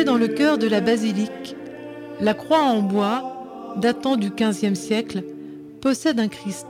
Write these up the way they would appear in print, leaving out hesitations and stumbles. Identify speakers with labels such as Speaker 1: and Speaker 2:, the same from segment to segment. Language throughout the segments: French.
Speaker 1: Située dans le cœur de la basilique, la croix en bois, datant du XVe siècle, possède un Christ.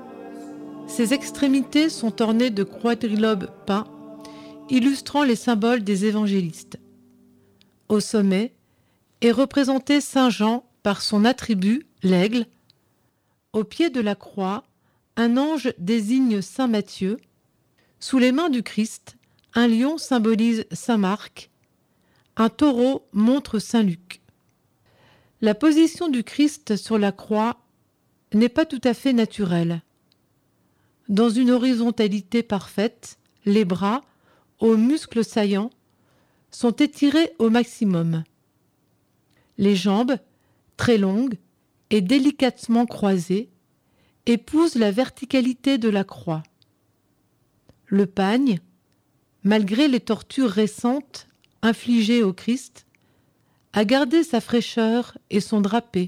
Speaker 1: Ses extrémités sont ornées de quadrilobes peints, illustrant les symboles des évangélistes. Au sommet est représenté Saint Jean par son attribut, l'aigle. Au pied de la croix, un ange désigne Saint Matthieu. Sous les mains du Christ, un lion symbolise Saint Marc. Un taureau montre Saint Luc. La position du Christ sur la croix n'est pas tout à fait naturelle. Dans une horizontalité parfaite, les bras, aux muscles saillants, sont étirés au maximum. Les jambes, très longues et délicatement croisées, épousent la verticalité de la croix. Le pagne, malgré les tortures récentes infligées au Christ, a gardé sa fraîcheur et son drapé.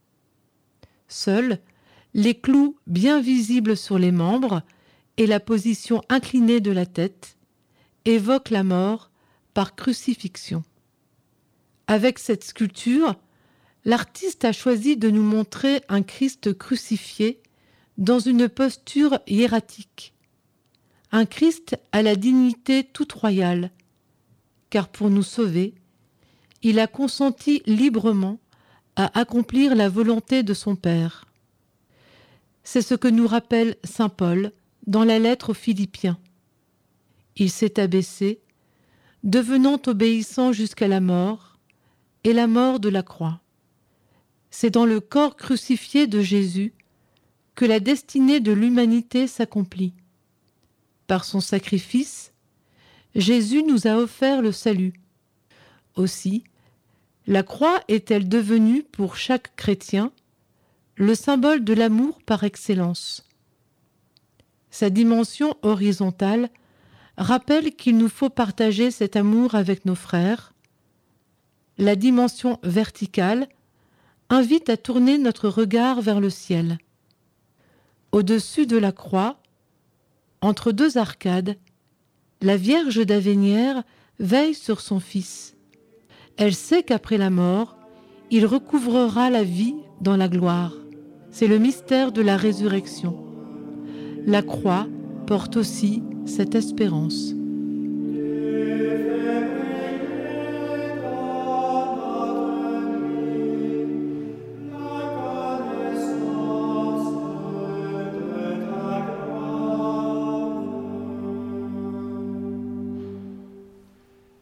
Speaker 1: Seuls les clous bien visibles sur les membres et la position inclinée de la tête évoquent la mort par crucifixion. Avec cette sculpture, l'artiste a choisi de nous montrer un Christ crucifié dans une posture hiératique. Un Christ à la dignité toute royale, car pour nous sauver, il a consenti librement à accomplir la volonté de son Père. C'est ce que nous rappelle saint Paul dans la lettre aux Philippiens. Il s'est abaissé, devenant obéissant jusqu'à la mort, et la mort de la croix. C'est dans le corps crucifié de Jésus que la destinée de l'humanité s'accomplit. Par son sacrifice, Jésus nous a offert le salut. Aussi, la croix est-elle devenue pour chaque chrétien le symbole de l'amour par excellence. Sa dimension horizontale rappelle qu'il nous faut partager cet amour avec nos frères. La dimension verticale invite à tourner notre regard vers le ciel. Au-dessus de la croix, entre deux arcades, la Vierge d'Avénières veille sur son Fils. Elle sait qu'après la mort, il recouvrera la vie dans la gloire. C'est le mystère de la résurrection. La croix porte aussi cette espérance.